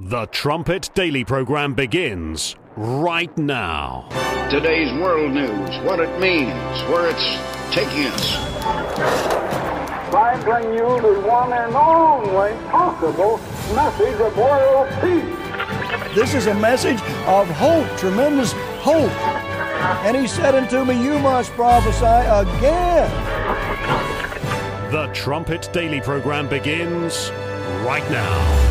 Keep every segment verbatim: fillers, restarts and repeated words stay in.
The Trumpet Daily program begins right now. Today's world news, what it means, where it's taking us. I bring you the one and only possible message of world peace. This is a message of hope, tremendous hope. And he said unto me, you must prophesy again. The Trumpet Daily program begins right now.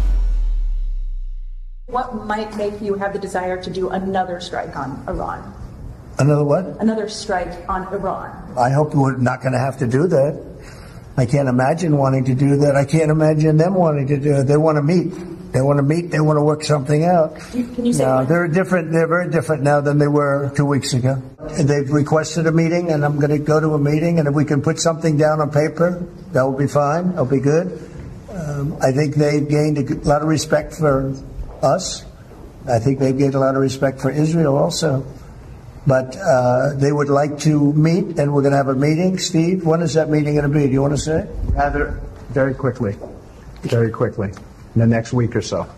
What might make you have the desire to do another strike on Iran? Another what? Another strike on Iran. I hope we're not going to have to do that. I can't imagine wanting to do that. I can't imagine them wanting to do it. They want to meet. They want to meet. They want to work something out. Can you say no, what? they're different. They're very different now than they were two weeks ago. They've requested a meeting, and I'm going to go to a meeting. And if we can put something down on paper, that will be fine. That'll be good. Um, I think they've gained a lot of respect for us. I think they've gained a lot of respect for Israel also. But uh, they would like to meet, and we're going to have a meeting. Steve, when is that meeting going to be? Do you want to say? Rather, very quickly. Very quickly. In the next week or so.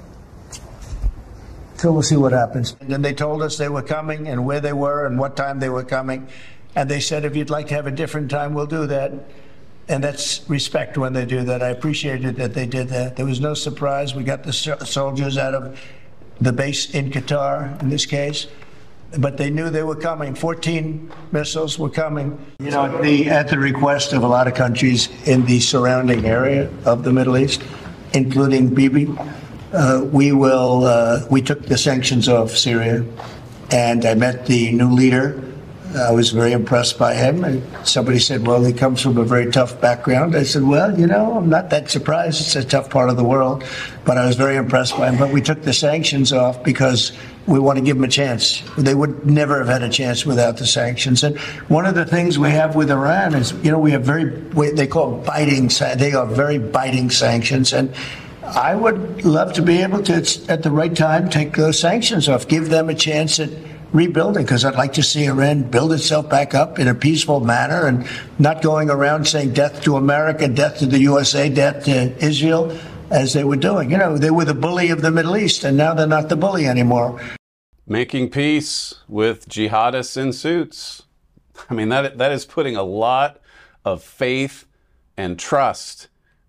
So we'll see what happens. And then they told us they were coming and where they were and what time they were coming. And they said, if you'd like to have a different time, we'll do that. And that's respect when they do that. I appreciated that they did that. There was no surprise. We got the soldiers out of the base in Qatar, in this case. But they knew they were coming. fourteen missiles were coming. You know, the, at the request of a lot of countries in the surrounding area of the Middle East, including Bibi, uh, we will, uh, we took the sanctions off Syria. And I met the new leader. I was very impressed by him. And somebody said, well, he comes from a very tough background. I said, well, you know, I'm not that surprised. It's a tough part of the world. But I was very impressed by him. But we took the sanctions off because we want to give them a chance. They would never have had a chance without the sanctions. And one of the things we have with Iran is, you know, we have very, they call biting, they are very biting sanctions. And I would love to be able to, at the right time, take those sanctions off, give them a chance at rebuilding, because I'd like to see Iran build itself back up in a peaceful manner and not going around saying death to America, death to the U S A, death to Israel, as they were doing. You know, they were the bully of the Middle East, and now they're not the bully anymore. Making peace with jihadists in suits. I mean, that that is putting a lot of faith and trust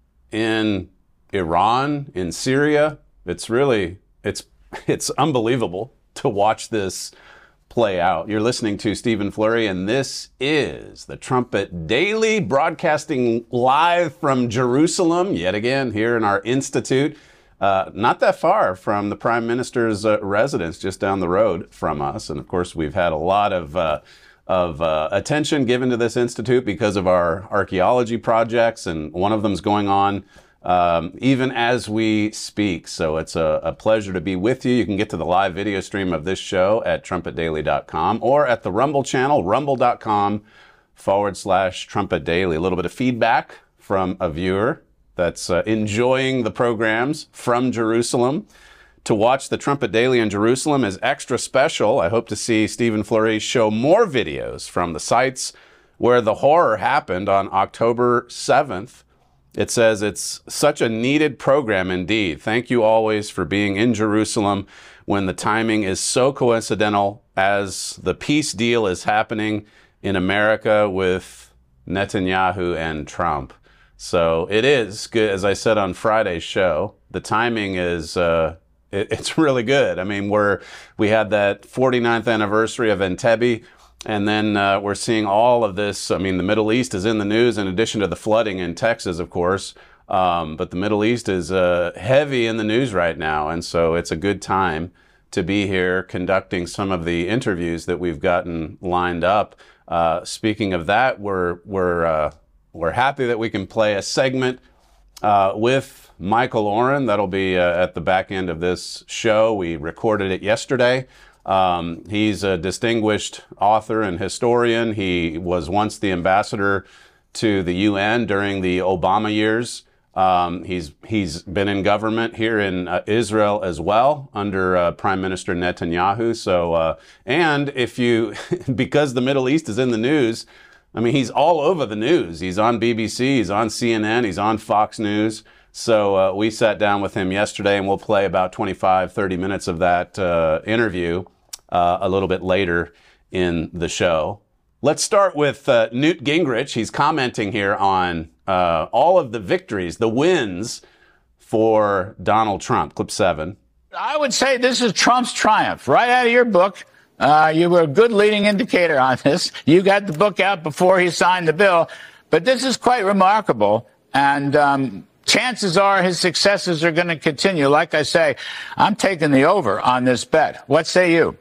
in Iran, in Syria. It's really, it's it's unbelievable to watch this play out. You're listening to Stephen Flurry, and this is the Trumpet Daily, broadcasting live from Jerusalem, yet again, here in our institute, uh, not that far from the Prime Minister's uh, residence, just down the road from us. And of course, we've had a lot of uh, of uh, attention given to this institute because of our archaeology projects, and one of them's going on Um, even as we speak. So it's a, a pleasure to be with you. You can get to the live video stream of this show at trumpet daily dot com or at the Rumble channel, rumble.com forward slash Trumpet Daily. A little bit of feedback from a viewer that's uh, enjoying the programs from Jerusalem. To watch the Trumpet Daily in Jerusalem is extra special. I hope to see Stephen Flurry show more videos from the sites where the horror happened on October seventh. It says it's such a needed program indeed. Thank you always for being in Jerusalem when the timing is so coincidental as the peace deal is happening in America with Netanyahu and Trump. So it is good, as I said on Friday's show, the timing is, uh, it, it's really good. I mean, we're, we had that forty-ninth anniversary of Entebbe. And then uh, we're seeing all of this. I mean, the Middle East is in the news, in addition to the flooding in Texas, of course. Um, but the Middle East is uh, heavy in the news right now. And so it's a good time to be here conducting some of the interviews that we've gotten lined up. Uh, speaking of that, we're, we're, uh, we're happy that we can play a segment uh, with Michael Oren. That'll be uh, at the back end of this show. We recorded it yesterday. Um, he's a distinguished author and historian. He was once the ambassador to the U N during the Obama years. Um, he's he's been in government here in uh, Israel as well under uh, Prime Minister Netanyahu. So, uh, and if you, because the Middle East is in the news, I mean, he's all over the news. He's on B B C, he's on C N N, he's on Fox News. So uh, we sat down with him yesterday, and we'll play about twenty-five, thirty minutes of that uh, interview uh, a little bit later in the show. Let's start with uh, Newt Gingrich. He's commenting here on uh, all of the victories, the wins for Donald Trump. Clip seven. I would say this is Trump's triumph, right out of your book. Uh, you were a good leading indicator on this. You got the book out before he signed the bill. But this is quite remarkable. And um, chances are his successes are going to continue. Like I say, I'm taking the over on this bet. What say you?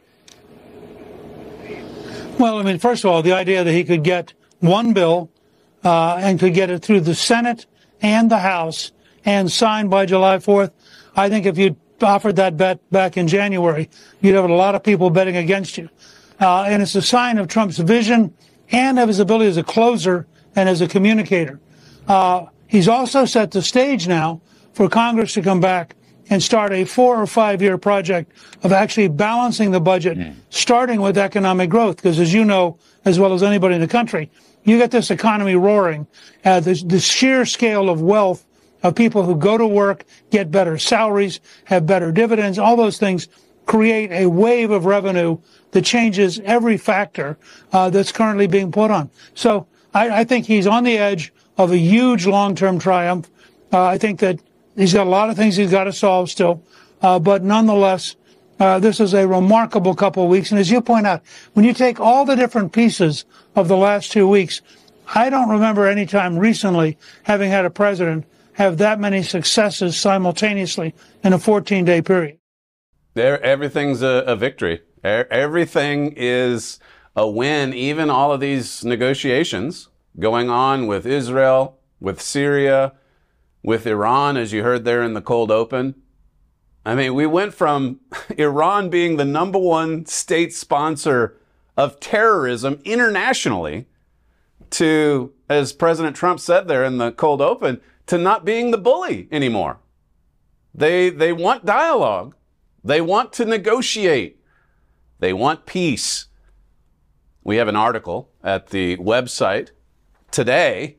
Well, I mean, first of all, the idea that he could get one bill uh, and could get it through the Senate and the House and signed by July fourth, I think if you'd offered that bet back in January, you'd have a lot of people betting against you. Uh, and it's a sign of Trump's vision and of his ability as a closer and as a communicator. Uh, he's also set the stage now for Congress to come back and start a four or five year project of actually balancing the budget, mm. starting with economic growth. Because as you know, as well as anybody in the country, you get this economy roaring. Uh, the, the sheer scale of wealth of people who go to work, get better salaries, have better dividends, all those things create a wave of revenue that changes every factor uh, that's currently being put on. So I, I think he's on the edge of a huge long-term triumph. Uh, I think that he's got a lot of things he's got to solve still. Uh, but nonetheless, uh, this is a remarkable couple of weeks. And as you point out, when you take all the different pieces of the last two weeks, I don't remember any time recently having had a president have that many successes simultaneously in a fourteen-day period. There, everything's a, a victory. Everything is a win. Even all of these negotiations going on with Israel, with Syria, with Iran, as you heard there in the cold open. I mean, we went from Iran being the number one state sponsor of terrorism internationally to, as President Trump said there in the cold open, to not being the bully anymore. They they want dialogue. They want to negotiate. They want peace. We have an article at the website today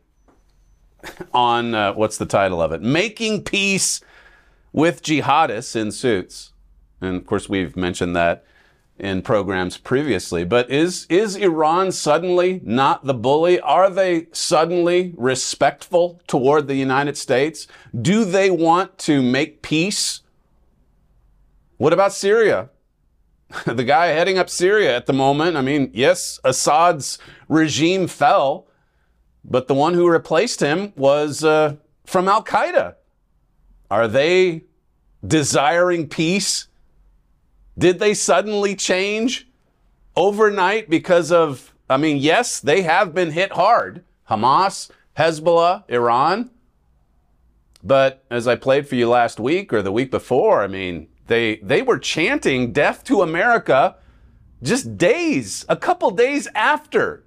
on, uh, what's the title of it? Making Peace with Jihadists in Suits. And of course, we've mentioned that in programs previously. But is is Iran suddenly not the bully? Are they suddenly respectful toward the United States? Do they want to make peace? What about Syria? The guy heading up Syria at the moment, I mean, yes, Assad's regime fell, but the one who replaced him was uh, from Al-Qaeda. Are they desiring peace? Did they suddenly change overnight because of, I mean, yes, they have been hit hard. Hamas, Hezbollah, Iran. But as I played for you last week or the week before, I mean, they they were chanting death to America just days, a couple days after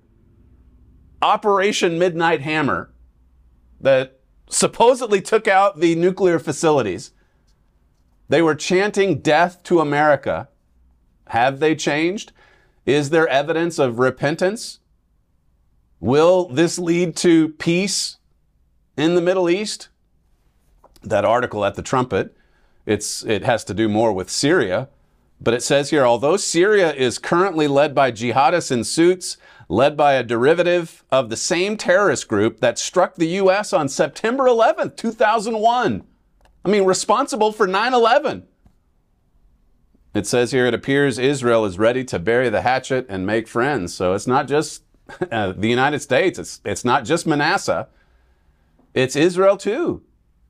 Operation Midnight Hammer that supposedly took out the nuclear facilities. They were chanting death to America. Have they changed? Is there evidence of repentance? Will this lead to peace in the Middle East? That article at the Trumpet, it's it has to do more with Syria. But it says here, although Syria is currently led by jihadists in suits, led by a derivative of the same terrorist group that struck the U S on September eleventh, two thousand one. I mean, responsible for nine eleven. It says here, it appears Israel is ready to bury the hatchet and make friends. So it's not just uh, the United States. It's, it's not just Manasseh. It's Israel too.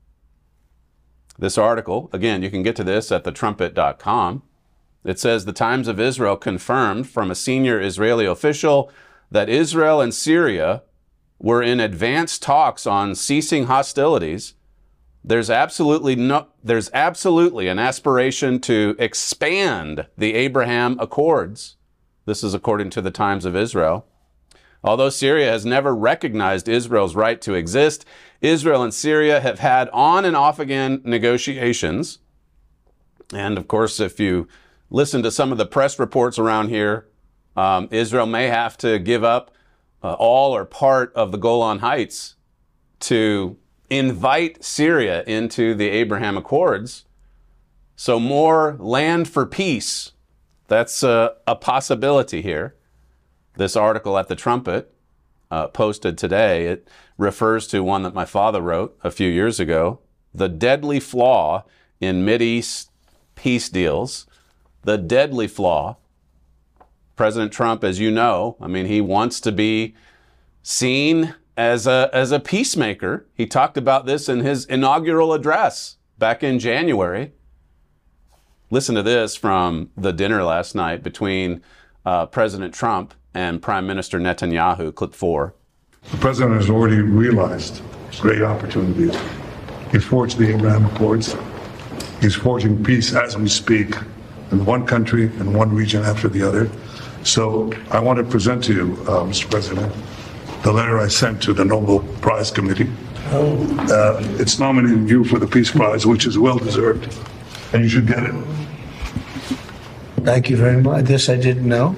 This article, again, you can get to this at the trumpet dot com. It says the Times of Israel confirmed from a senior Israeli official that Israel and Syria were in advanced talks on ceasing hostilities. There's absolutely no, there's absolutely an aspiration to expand the Abraham Accords. This is according to the Times of Israel. Although Syria has never recognized Israel's right to exist, Israel and Syria have had on and off again negotiations. And of course, if you listen to some of the press reports around here, um, Israel may have to give up uh, all or part of the Golan Heights to invite Syria into the Abraham Accords. So more land for peace. That's a, a possibility here. This article at the Trumpet, uh, posted today, it refers to one that my father wrote a few years ago, The Deadly Flaw in Mideast Peace Deals. The deadly flaw. President Trump, as you know, I mean, he wants to be seen as a, as a peacemaker. He talked about this in his inaugural address back in January. Listen to this from the dinner last night between uh, President Trump and Prime Minister Netanyahu, clip four. The president has already realized great opportunities. He forged the Abraham Accords. He's forging peace as we speak in one country and one region after the other. So I want to present to you, uh, Mister President, the letter I sent to the Nobel Prize Committee. Uh, it's nominating you for the Peace Prize, which is well deserved, and you should get it. Thank you very much. This I didn't know.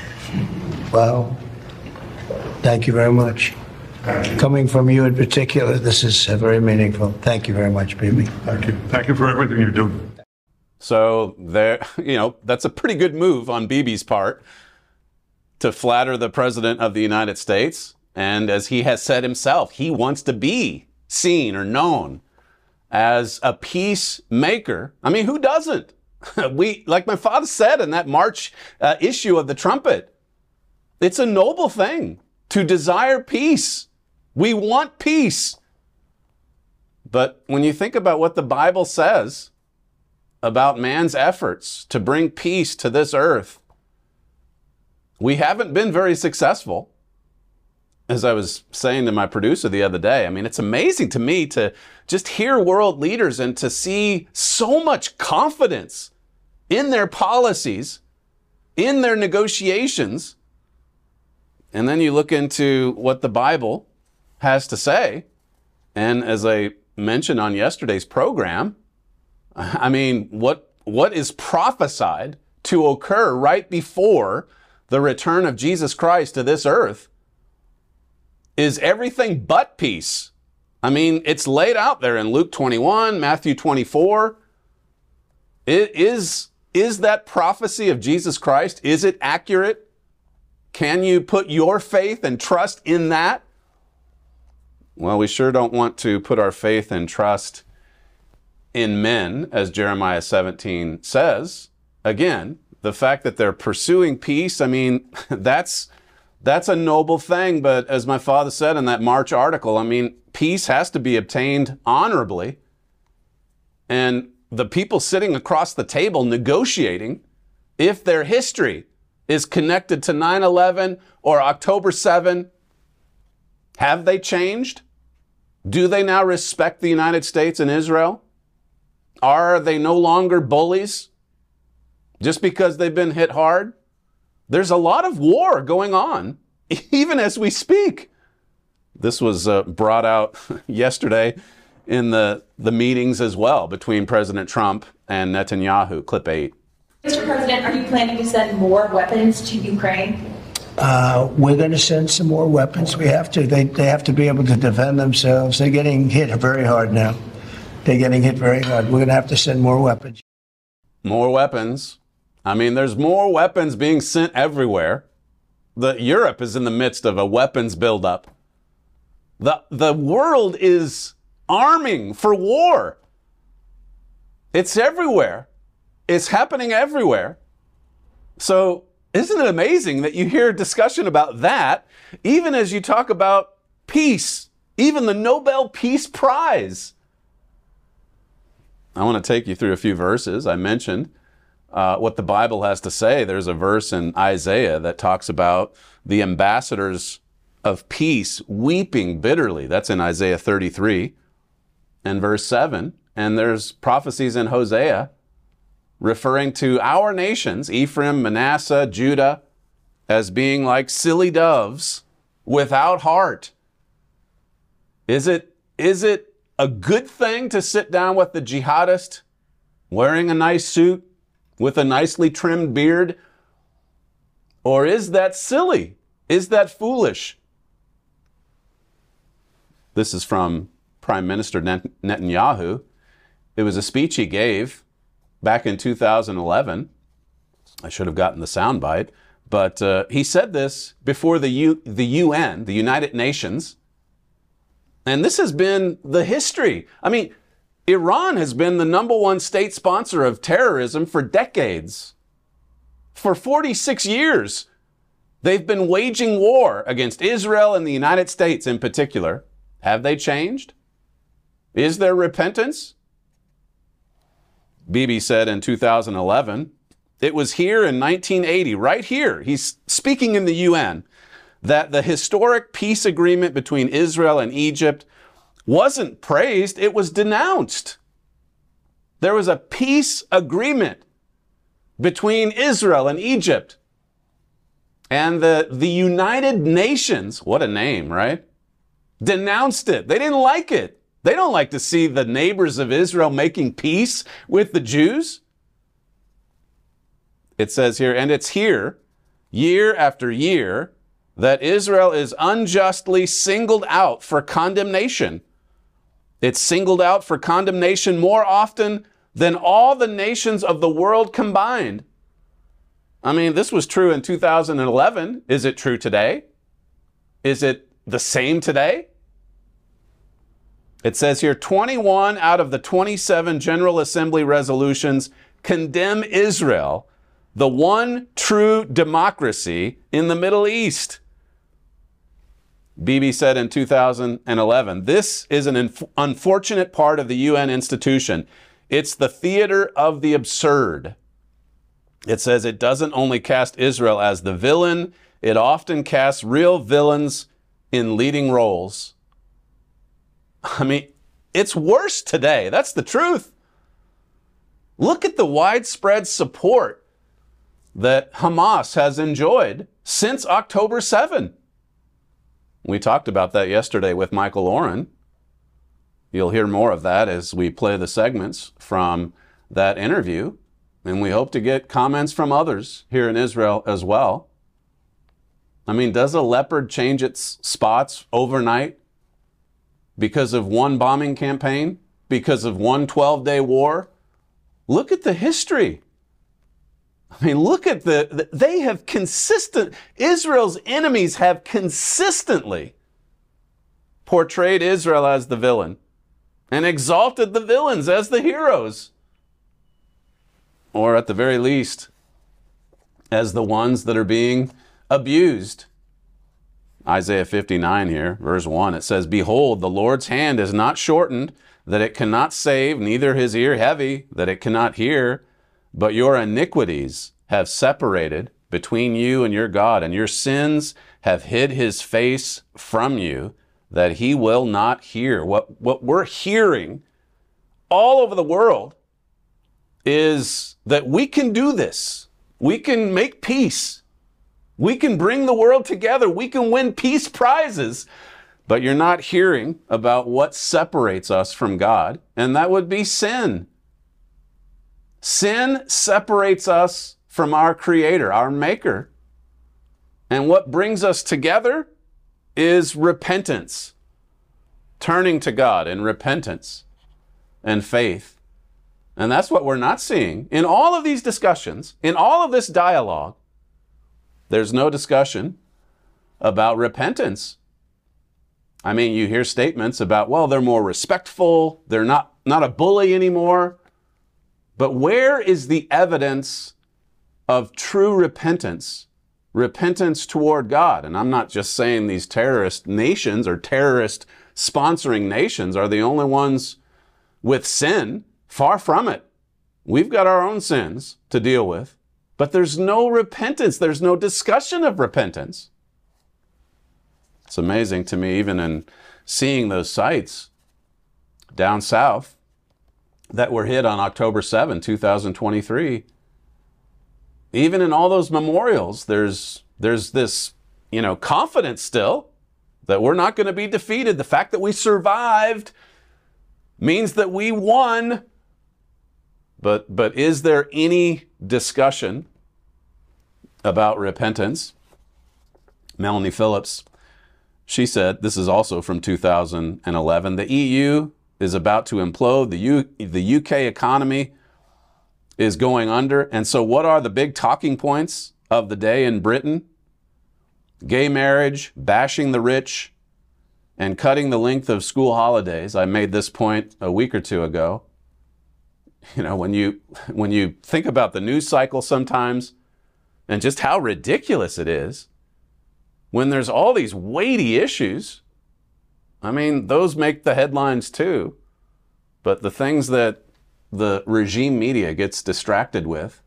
Wow. Thank you very much. Coming from you in particular, this is uh, very meaningful. Thank you very much, Bibi. Thank you. Thank you for everything you're doing. So there, you know, that's a pretty good move on Bibi's part to flatter the President of the United States. And as he has said himself, he wants to be seen or known as a peacemaker. I mean, who doesn't? We, like my father said in that March uh, issue of the Trumpet, it's a noble thing to desire peace. We want peace. But when you think about what the Bible says about man's efforts to bring peace to this earth, we haven't been very successful. As I was saying to my producer the other day, I mean, it's amazing to me to just hear world leaders and to see so much confidence in their policies, in their negotiations. And then you look into what the Bible has to say. And as I mentioned on yesterday's program, I mean, what what is prophesied to occur right before the return of Jesus Christ to this earth is everything but peace. I mean, it's laid out there in Luke twenty-one, Matthew twenty-four. It is, is that prophecy of Jesus Christ, is it accurate? Can you put your faith and trust in that? Well, we sure don't want to put our faith and trust in men, as Jeremiah seventeen says. Again, the fact that they're pursuing peace, I mean, that's that's a noble thing. But as my father said in that March article, I mean, peace has to be obtained honorably. And the people sitting across the table negotiating, if their history is connected to nine eleven or October seventh, have they changed? Do they now respect the United States and Israel? Are they no longer bullies just because they've been hit hard? There's a lot of war going on, even as we speak. This was uh, brought out yesterday in the, the meetings as well between President Trump and Netanyahu. Clip eight. Mister President, are you planning to send more weapons to Ukraine? Uh, we're going to send some more weapons. We have to. They, they have to be able to defend themselves. They're getting hit very hard now. They're getting hit very hard. We're going to have to send more weapons. More weapons. I mean, there's more weapons being sent everywhere. The Europe is in the midst of a weapons buildup. The, the world is arming for war. It's everywhere. It's happening everywhere. So isn't it amazing that you hear discussion about that, even as you talk about peace, even the Nobel Peace Prize? I want to take you through a few verses. I mentioned uh, what the Bible has to say. There's a verse in Isaiah that talks about the ambassadors of peace weeping bitterly. That's in Isaiah thirty-three and verse seven. And there's prophecies in Hosea referring to our nations, Ephraim, Manasseh, Judah, as being like silly doves without heart. Is it, is it a good thing to sit down with the jihadist wearing a nice suit with a nicely trimmed beard? Or is that silly? Is that foolish? This is from Prime Minister Net- Netanyahu. It was a speech he gave back in two thousand eleven. I should have gotten the soundbite, but uh, he said this before the U- the U N, the United Nations. And this has been the history. I mean, Iran has been the number one state sponsor of terrorism for decades. For forty-six years, they've been waging war against Israel and the United States in particular. Have they changed? Is there repentance? Bibi said in two thousand eleven, it was here in nineteen eighty, right here, he's speaking in the U N, that the historic peace agreement between Israel and Egypt wasn't praised, it was denounced. There was a peace agreement between Israel and Egypt. And the, the United Nations, what a name, right? Denounced it. They didn't like it. They don't like to see the neighbors of Israel making peace with the Jews. It says here, and it's here, year after year, that Israel is unjustly singled out for condemnation. It's singled out for condemnation more often than all the nations of the world combined. I mean, this was true in two thousand eleven. Is it true today? Is it the same today? It says here, twenty-one out of the twenty-seven General Assembly resolutions condemn Israel, the one true democracy in the Middle East. Bibi said in two thousand eleven, this is an inf- unfortunate part of the U N institution. It's the theater of the absurd. It says it doesn't only cast Israel as the villain, it often casts real villains in leading roles. I mean, it's worse today. That's the truth. Look at the widespread support that Hamas has enjoyed since October seventh. We talked about that yesterday with Michael Oren. You'll hear more of that as we play the segments from that interview. And we hope to get comments from others here in Israel as well. I mean, does a leopard change its spots overnight because of one bombing campaign? Because of one twelve-day war? Look at the history. I mean, look at the, they have consistent, Israel's enemies have consistently portrayed Israel as the villain and exalted the villains as the heroes. Or at the very least, as the ones that are being abused. Isaiah fifty-nine here, verse one, it says, behold, the Lord's hand is not shortened, that it cannot save, neither his ear heavy, that it cannot hear. But your iniquities have separated between you and your God, and your sins have hid his face from you, that he will not hear. What, what we're hearing all over the world is that we can do this. We can make peace. We can bring the world together. We can win peace prizes. But you're not hearing about what separates us from God, and that would be sin. Sin separates us from our Creator, our Maker. And what brings us together is repentance. Turning to God in repentance and faith. And that's what we're not seeing. In all of these discussions, in all of this dialogue, there's no discussion about repentance. I mean, you hear statements about, well, they're more respectful, they're not, not a bully anymore. But where is the evidence of true repentance? Repentance toward God. And I'm not just saying these terrorist nations or terrorist sponsoring nations are the only ones with sin. Far from it. We've got our own sins to deal with. But there's no repentance. There's no discussion of repentance. It's amazing to me, even in seeing those sites down south that were hit on October seventh, two thousand twenty-three. Even in all those memorials, there's there's this, you know, confidence still that we're not going to be defeated. The fact that we survived means that we won. But but is there any discussion about repentance? Melanie Phillips She said, this is also from two thousand eleven, the E U is about to implode. The, U, the U K economy is going under. And so what are the big talking points of the day in Britain? Gay marriage, bashing the rich, and cutting the length of school holidays. I made this point a week or two ago. You know, when you when you think about the news cycle sometimes and just how ridiculous it is, when there's all these weighty issues, I mean, those make the headlines too. But the things that the regime media gets distracted with,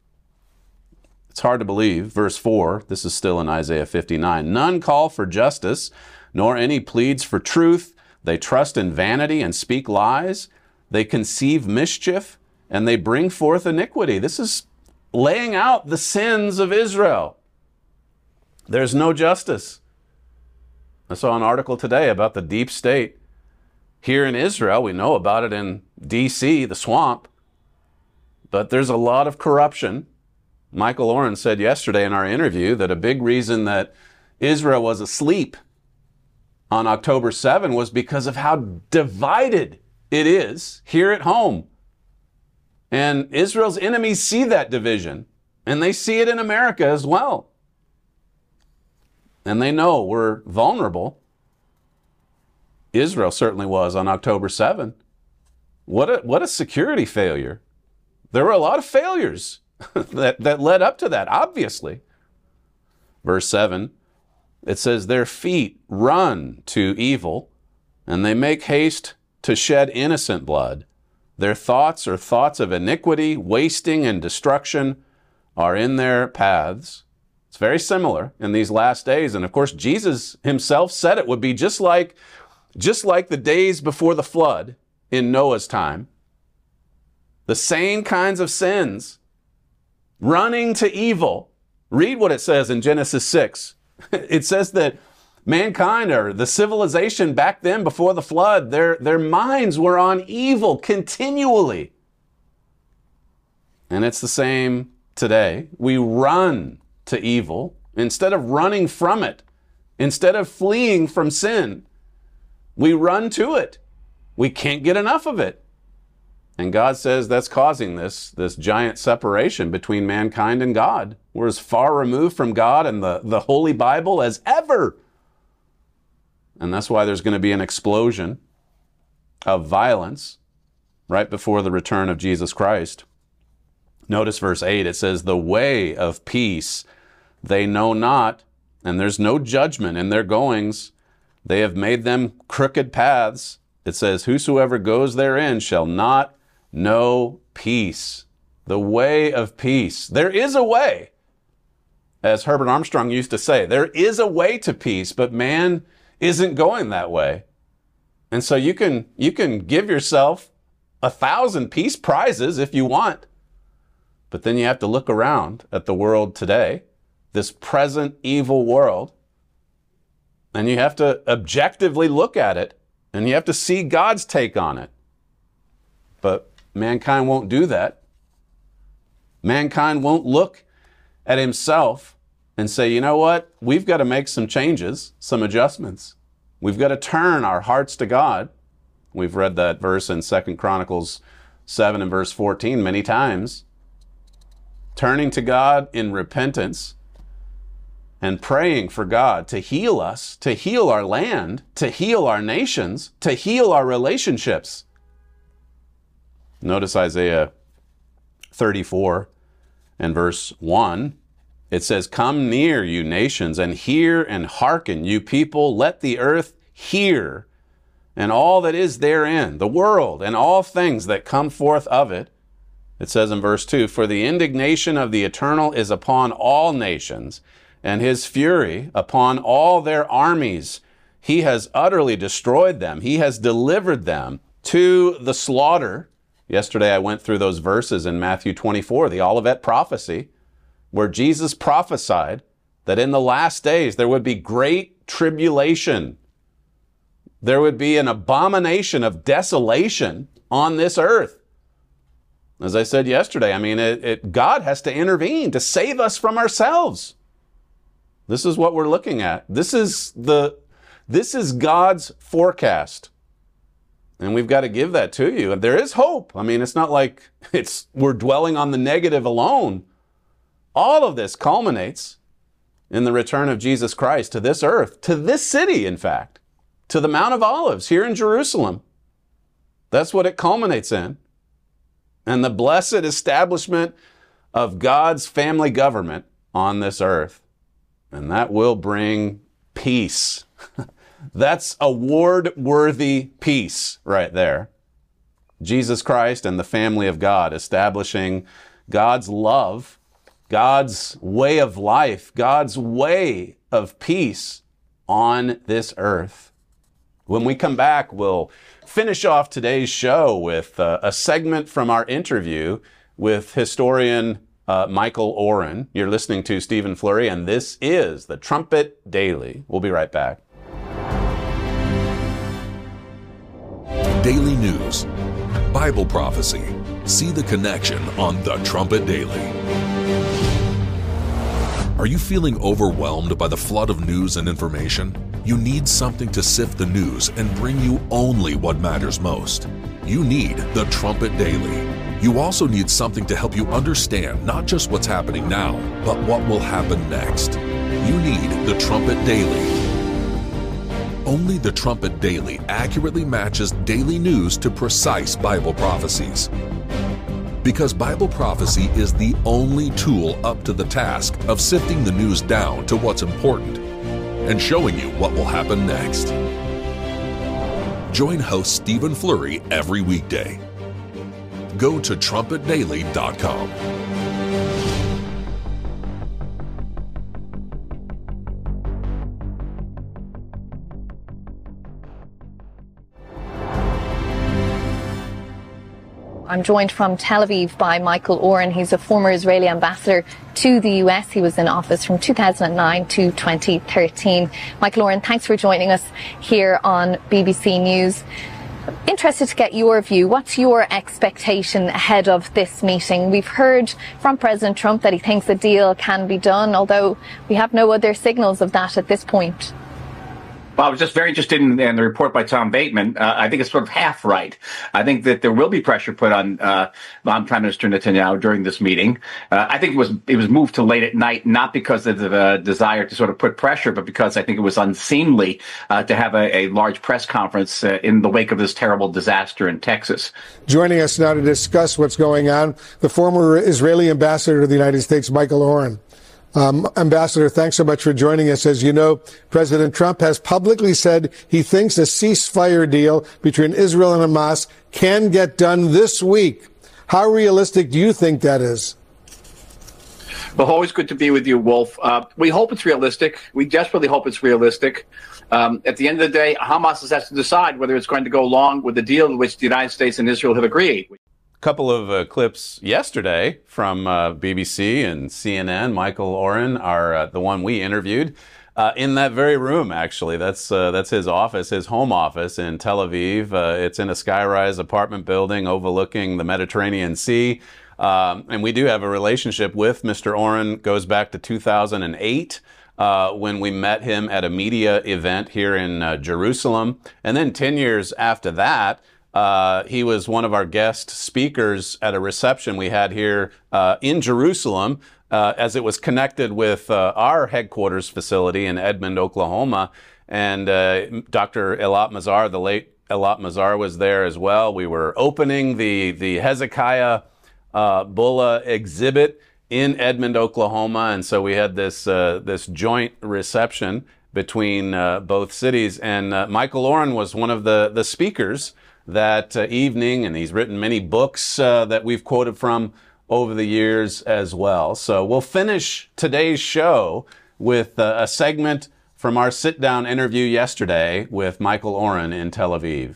it's hard to believe. Verse four, this is still in Isaiah fifty-nine. None call for justice, nor any pleads for truth. They trust in vanity and speak lies. They conceive mischief, and they bring forth iniquity. This is laying out the sins of Israel. There's no justice. I saw an article today about the deep state here in Israel. We know about it in D C, the swamp. But there's a lot of corruption. Michael Oren said yesterday in our interview that a big reason that Israel was asleep on October seventh was because of how divided it is here at home. And Israel's enemies see that division, and they see it in America as well. And they know we're vulnerable. Israel certainly was on October seventh. What a, what a security failure. There were a lot of failures that, that led up to that, obviously. Verse seven, it says, their feet run to evil, and they make haste to shed innocent blood. Their thoughts are thoughts of iniquity, wasting, and destruction are in their paths. It's very similar in these last days. And of course, Jesus himself said it would be just like, just like the days before the flood in Noah's time. The same kinds of sins, running to evil. Read what it says in Genesis six. It says that mankind, or the civilization back then before the flood, their, their minds were on evil continually. And it's the same today. We run to evil instead of running from it. Instead of fleeing from sin, we run to it. We can't get enough of it. And God says that's causing this, this giant separation between mankind and God. We're as far removed from God and the, the Holy Bible as ever. And that's why there's going to be an explosion of violence right before the return of Jesus Christ. Notice verse eight, it says, the way of peace they know not, and there's no judgment in their goings. They have made them crooked paths. It says, whosoever goes therein shall not know peace. The way of peace. There is a way. As Herbert Armstrong used to say, there is a way to peace, but man isn't going that way. And so you can, you can give yourself a thousand peace prizes if you want. But then you have to look around at the world today, this present evil world, and you have to objectively look at it, and you have to see God's take on it. But mankind won't do that. Mankind won't look at himself and say, you know what? We've got to make some changes, some adjustments. We've got to turn our hearts to God. We've read that verse in Second Chronicles seven and verse fourteen many times. Turning to God in repentance and praying for God to heal us, to heal our land, to heal our nations, to heal our relationships. Notice Isaiah thirty-four and verse one. It says, come near, you nations, and hear and hearken, you people. Let the earth hear, and all that is therein, the world, and all things that come forth of it. It says in verse two, for the indignation of the Eternal is upon all nations, and his fury upon all their armies. He has utterly destroyed them. He has delivered them to the slaughter. Yesterday I went through those verses in Matthew twenty-four, the Olivet prophecy, where Jesus prophesied that in the last days there would be great tribulation. There would be an abomination of desolation on this earth. As I said yesterday, I mean, it, it, God has to intervene to save us from ourselves. This is what we're looking at. This is the, This is God's forecast. And we've got to give that to you. And there is hope. I mean, it's not like it's we're dwelling on the negative alone. All of this culminates in the return of Jesus Christ to this earth, to this city, in fact, to the Mount of Olives here in Jerusalem. That's what it culminates in. And the blessed establishment of God's family government on this earth. And that will bring peace. That's award-worthy peace right there. Jesus Christ and the family of God establishing God's love, God's way of life, God's way of peace on this earth. When we come back, we'll finish off today's show with uh, a segment from our interview with historian uh, Michael Oren. You're listening to Stephen Flurry, and this is the Trumpet Daily. We'll be right back. Daily News, Bible Prophecy. See the connection on the Trumpet Daily. Are you feeling overwhelmed by the flood of news and information? You need something to sift the news and bring you only what matters most. You need the Trumpet Daily. You also need something to help you understand not just what's happening now, but what will happen next. You need the Trumpet Daily. Only the Trumpet Daily accurately matches daily news to precise Bible prophecies. Because Bible prophecy is the only tool up to the task of sifting the news down to what's important and showing you what will happen next. Join host Stephen Flurry every weekday. Go to trumpet daily dot com. I'm joined from Tel Aviv by Michael Oren. He's a former Israeli ambassador to the U S. He was in office from two thousand nine to twenty thirteen. Michael Oren, thanks for joining us here on B B C News. Interested to get your view. What's your expectation ahead of this meeting? We've heard from President Trump that he thinks a deal can be done, although we have no other signals of that at this point. Well, I was just very interested in, in the report by Tom Bateman. Uh, I think it's sort of half right. I think that there will be pressure put on, uh, on Prime Minister Netanyahu during this meeting. Uh, I think it was it was moved to late at night, not because of the desire to sort of put pressure, but because I think it was unseemly uh, to have a, a large press conference uh, in the wake of this terrible disaster in Texas. Joining us now to discuss what's going on, the former Israeli ambassador to the United States, Michael Oren. Um, Ambassador, thanks so much for joining us. As you know, President Trump has publicly said he thinks a ceasefire deal between Israel and Hamas can get done this week. How realistic do you think that is? Well, always good to be with you, Wolf. Uh, we hope it's realistic. We desperately hope it's realistic. Um, at the end of the day, Hamas has to decide whether it's going to go along with the deal which the United States and Israel have agreed. Couple of uh, clips yesterday from uh, B B C and C N N. Michael Oren are uh, the one we interviewed uh, in that very room. Actually, that's uh, that's his office, his home office in Tel Aviv. Uh, it's in a skyrise apartment building overlooking the Mediterranean Sea, um, and we do have a relationship with Mister Oren. Goes back to two thousand eight. Uh, when we met him at a media event here in uh, Jerusalem, and then ten years after that. Uh, he was one of our guest speakers at a reception we had here uh, in Jerusalem uh, as it was connected with uh, our headquarters facility in Edmond, Oklahoma. And uh, Doctor Eilat Mazar, the late Eilat Mazar, was there as well. We were opening the, the Hezekiah uh, Bulla exhibit in Edmond, Oklahoma. And so we had this, uh, this joint reception between uh, both cities. And uh, Michael Oren was one of the, the speakers that uh, evening, and he's written many books uh, that we've quoted from over the years as well. So we'll finish today's show with uh, a segment from our sit-down interview yesterday with Michael Oren in Tel Aviv.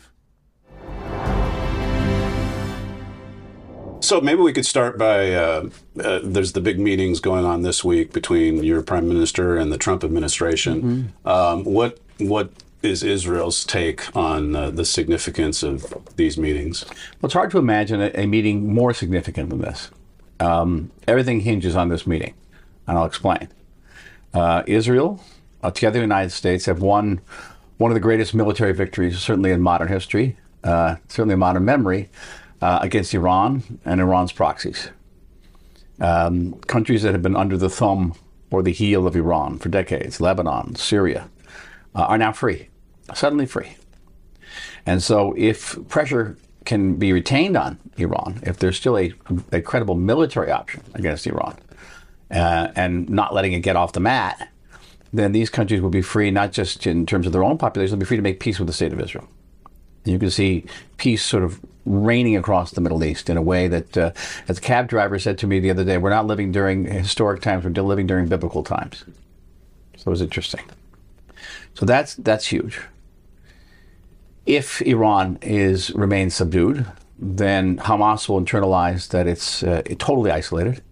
So maybe we could start by, uh, uh, there's the big meetings going on this week between your prime minister and the Trump administration. Mm-hmm. Um, what what is Israel's take on uh, the significance of these meetings? Well, it's hard to imagine a, a meeting more significant than this. Um, everything hinges on this meeting, and I'll explain. Uh, Israel, uh, together with the United States, have one one of the greatest military victories, certainly in modern history, uh, certainly in modern memory, uh, against Iran and Iran's proxies. Um, countries that have been under the thumb or the heel of Iran for decades, Lebanon, Syria, uh, are now free, suddenly free. And so if pressure can be retained on Iran, if there's still a, a credible military option against Iran, uh, and not letting it get off the mat, then these countries will be free, not just in terms of their own population, they'll be free to make peace with the state of Israel. And you can see peace sort of reigning across the Middle East in a way that, uh, as a cab driver said to me the other day, we're not living during historic times, we're living during biblical times. So it was interesting. So that's that's huge. If Iran is remains subdued, then Hamas will internalize that it's uh, totally isolated,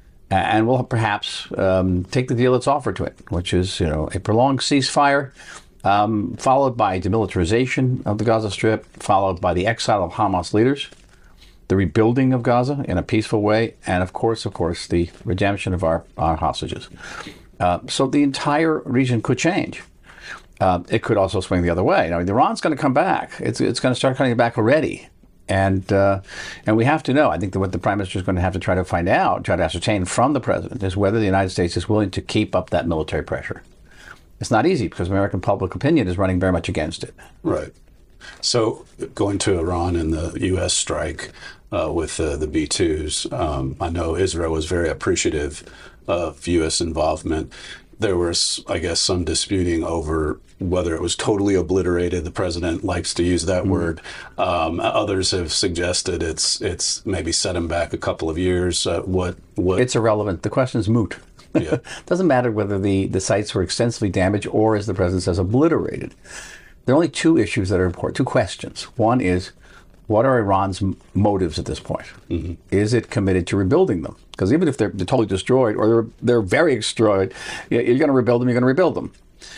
and will perhaps um, take the deal that's offered to it, which is, you know, a prolonged ceasefire, um, followed by demilitarization of the Gaza Strip, followed by the exile of Hamas leaders, the rebuilding of Gaza in a peaceful way, and of course, of course, the redemption of our, our hostages. Uh, so the entire region could change. Uh, it could also swing the other way. Now, Iran's going to come back. It's it's going to start coming back already. And uh, and we have to know, I think that what the Prime Minister is going to have to try to find out, try to ascertain from the President, is whether the United States is willing to keep up that military pressure. It's not easy because American public opinion is running very much against it. Right. So going to Iran and the U S strike uh, with uh, the B twos, um, I know Israel was very appreciative of U S involvement. There was, I guess, some disputing over whether it was totally obliterated. The president likes to use that mm-hmm. word. Um, others have suggested it's it's maybe set him back a couple of years. Uh, what what? It's irrelevant. The question is moot. Yeah. It doesn't matter whether the, the sites were extensively damaged or, as the president says, obliterated. There are only two issues that are important, two questions. One is, what are Iran's motives at this point? Mm-hmm. Is it committed to rebuilding them? Because even if they're, they're totally destroyed or they're they're very destroyed, you're going to rebuild them, you're going to rebuild them.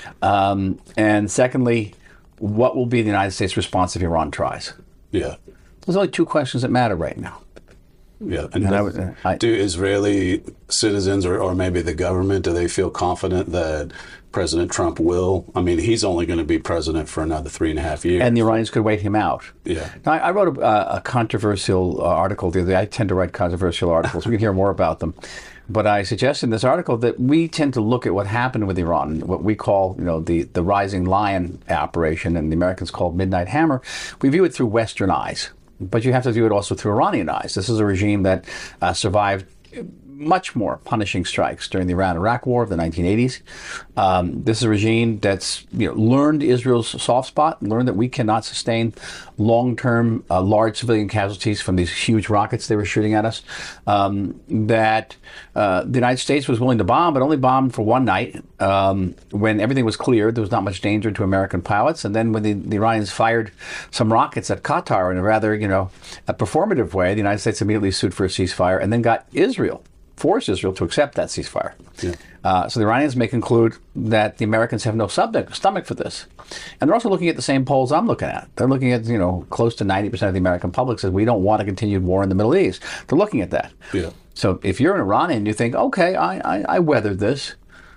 Um, and secondly, what will be the United States' response if Iran tries? Yeah. There's only two questions that matter right now. Yeah. And, and I would, uh, I, do Israeli citizens or, or maybe the government, do they feel confident that President Trump will? I mean, he's only going to be president for another three and a half years. And the Iranians could wait him out. Yeah. Now, I, I wrote a, a controversial uh, article the other day. I tend to write controversial articles. We can hear more about them. But I suggest in this article that we tend to look at what happened with Iran, what we call, you know, the, the Rising Lion operation, and the Americans call Midnight Hammer. We view it through Western eyes. But you have to view it also through Iranian eyes. This is a regime that uh, survived much more punishing strikes during the Iran-Iraq War of the nineteen eighties. Um, this is a regime that's, you know, learned Israel's soft spot, learned that we cannot sustain long-term uh, large civilian casualties from these huge rockets they were shooting at us, um, that uh, the United States was willing to bomb, but only bombed for one night um, when everything was cleared. There was not much danger to American pilots. And then when the, the Iranians fired some rockets at Qatar in a rather, you know, a performative way, the United States immediately sued for a ceasefire and then got Israel force Israel to accept that ceasefire. Yeah. Uh, so the Iranians may conclude that the Americans have no stomach, stomach for this. And they're also looking at the same polls I'm looking at. They're looking at, you know, close to ninety percent of the American public says we don't want a continued war in the Middle East. They're looking at that. Yeah. So if you're an Iranian, you think, okay, I, I, I weathered this.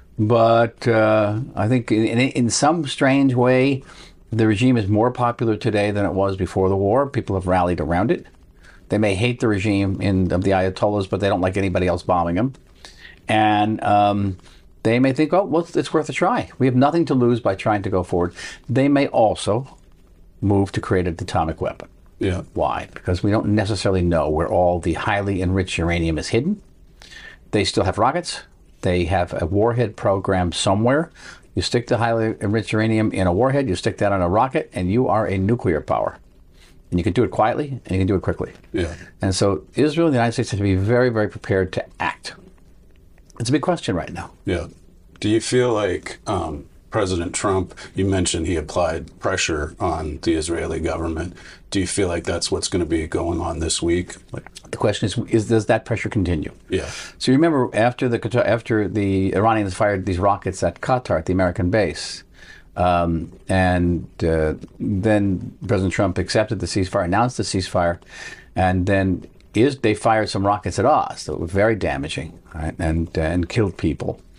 But uh, I think in, in, in some strange way, the regime is more popular today than it was before the war. People have rallied around it. They may hate the regime in, of the Ayatollahs, but they don't like anybody else bombing them. And um, they may think, oh, well, it's worth a try. We have nothing to lose by trying to go forward. They may also move to create an atomic weapon. Yeah. Why? Because we don't necessarily know where all the highly enriched uranium is hidden. They still have rockets. They have a warhead program somewhere. You stick the highly enriched uranium in a warhead, you stick that on a rocket, and you are a nuclear power. And you can do it quietly, and you can do it quickly. Yeah. And so Israel and the United States have to be very, very prepared to act. It's a big question right now. Yeah. Do you feel like um, President Trump, you mentioned he applied pressure on the Israeli government. Do you feel like that's what's going to be going on this week? Like, the question is, is does that pressure continue? Yeah. So you remember after the after the Iranians fired these rockets at Qatar, at the American base, Um, and uh, then President Trump accepted the ceasefire, announced the ceasefire, and then is they fired some rockets at us that were very damaging, right, and uh, and killed people.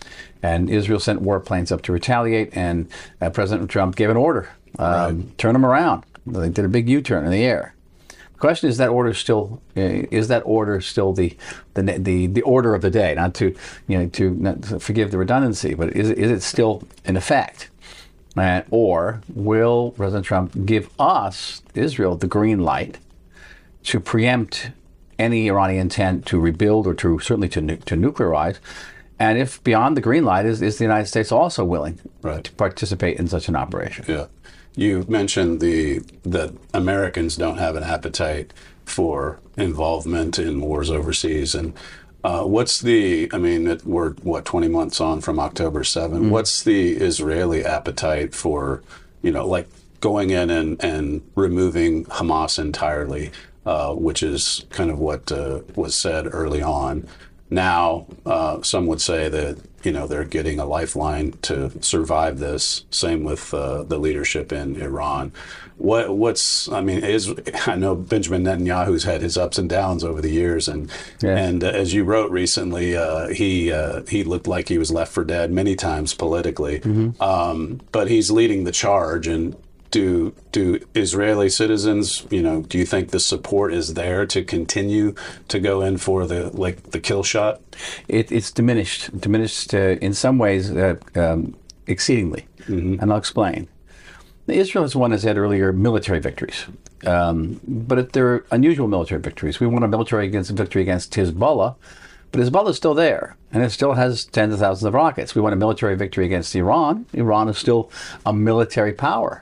And Israel sent warplanes up to retaliate, and uh, President Trump gave an order, um, right. turn them around. They did a big U-turn in the air. The question is, that order still uh, is that order still the, the the the order of the day? Not to you know to, not to forgive the redundancy, but is is it still in effect? Uh, or will President Trump give us, Israel, the green light to preempt any Iranian intent to rebuild or to certainly to nu- to nuclearize? And if beyond the green light, is, is the United States also willing right. to participate in such an operation? Yeah. You mentioned the that Americans don't have an appetite for involvement in wars overseas. And uh, what's the, I mean, it, we're, what, twenty months on from October seventh. Mm-hmm. What's the Israeli appetite for, you know, like going in and, and removing Hamas entirely, uh, which is kind of what uh, was said early on? Now, uh, some would say that, you know, they're getting a lifeline to survive this. Same with uh, the leadership in Iran. What, what's, I mean, is, I know Benjamin Netanyahu's had his ups and downs over the years. And, yeah. and uh, as you wrote recently, uh, he uh, he looked like he was left for dead many times politically. Mm-hmm. Um, but he's leading the charge. And Do do Israeli citizens, you know, do you think the support is there to continue to go in for the like the kill shot? It, it's diminished, diminished uh, in some ways uh, um, exceedingly, mm-hmm. and I'll explain. Israel has won, as I said earlier, military victories, um, but they're unusual military victories. We won a military against victory against Hezbollah, but Hezbollah is still there, and it still has tens of thousands of rockets. We won a military victory against Iran. Iran is still a military power.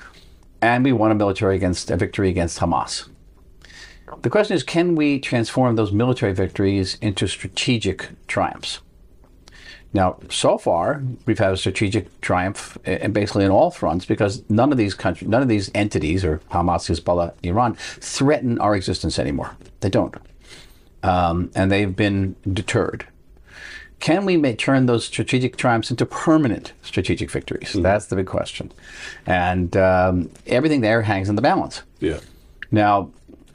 And we won a military against a victory against Hamas. The question is, can we transform those military victories into strategic triumphs? Now, so far, we've had a strategic triumph, and basically on all fronts, because none of these countries, none of these entities, or Hamas, Hezbollah, Iran, threaten our existence anymore. They don't, um, and they've been deterred. Can we may turn those strategic triumphs into permanent strategic victories? Mm-hmm. That's the big question. And um, everything there hangs in the balance. Yeah. Now,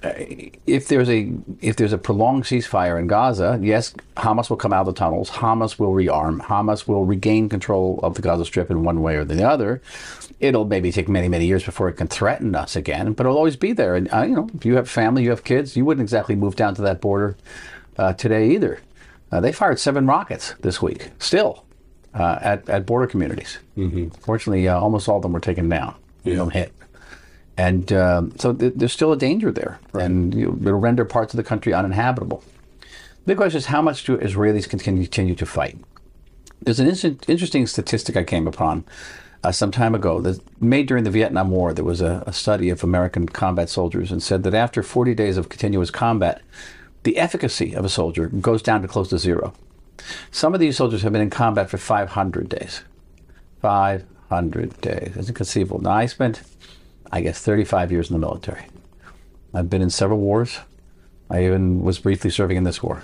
if there's a if there's a prolonged ceasefire in Gaza, yes, Hamas will come out of the tunnels. Hamas will rearm. Hamas will regain control of the Gaza Strip in one way or the other. It'll maybe take many, many years before it can threaten us again, but it'll always be there. And uh, you know, if you have family, you have kids, you wouldn't exactly move down to that border uh, today either. Uh, they fired seven rockets this week, still, uh, at, at border communities. Mm-hmm. Fortunately, uh, almost all of them were taken down. Yeah. They don't hit. And um, so th- there's still a danger there. Right. And you know, it'll render parts of the country uninhabitable. The big question is, how much do Israelis can continue to fight? There's an in- interesting statistic I came upon uh, some time ago that made during the Vietnam War. There was a, a study of American combat soldiers and said that after forty days of continuous combat, the efficacy of a soldier goes down to close to zero. Some of these soldiers have been in combat for five hundred days. five hundred days. It's inconceivable. Now, I spent, I guess, thirty-five years in the military. I've been in several wars. I even was briefly serving in this war.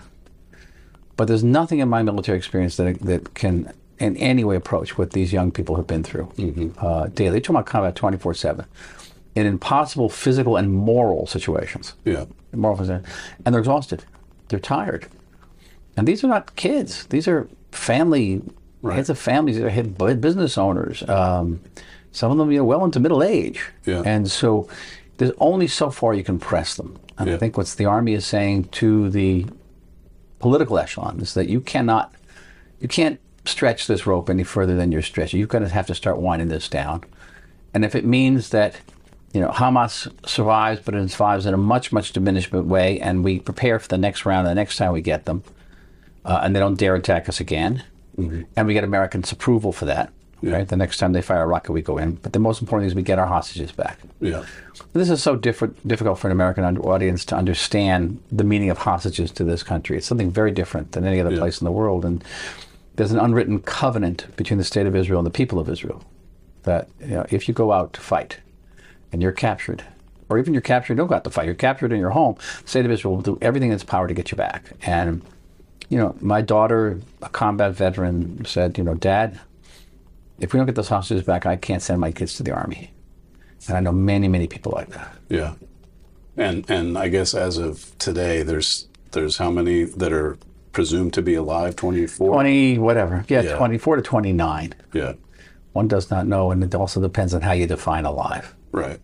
But there's nothing in my military experience that that can in any way approach what these young people have been through mm-hmm. uh, daily. They talk about combat twenty-four seven in impossible physical and moral situations. Yeah. Moral, and they're exhausted. They're tired. And these are not kids. These are family, right. heads of families. They're head business owners. Um, some of them, you know, well into middle age. Yeah. And so there's only so far you can press them. And yeah. I think what the Army is saying to the political echelon is that you cannot, you can't stretch this rope any further than you're stretching. You're going to have to start winding this down. And if it means that, you know, Hamas survives, but it survives in a much, much diminished way, and we prepare for the next round, the next time we get them, uh, and they don't dare attack us again, mm-hmm. and we get Americans' approval for that, yeah. right? The next time they fire a rocket, we go in. But the most important thing is we get our hostages back. Yeah. This is so different, difficult for an American audience to understand the meaning of hostages to this country. It's something very different than any other yeah. place in the world, and there's an unwritten covenant between the state of Israel and the people of Israel that, you know, if you go out to fight, and you're captured, or even you're captured, don't go out to fight, you're captured in your home, the state of Israel will do everything in its power to get you back. And, you know, my daughter, a combat veteran, said, you know, Dad, if we don't get those hostages back, I can't send my kids to the Army. And I know many, many people like that. Yeah. And and I guess as of today, there's there's how many that are presumed to be alive, twenty-four? twenty, whatever. Yeah, Yeah. twenty-four to twenty-nine. Yeah. One does not know, and it also depends on how you define alive. Right.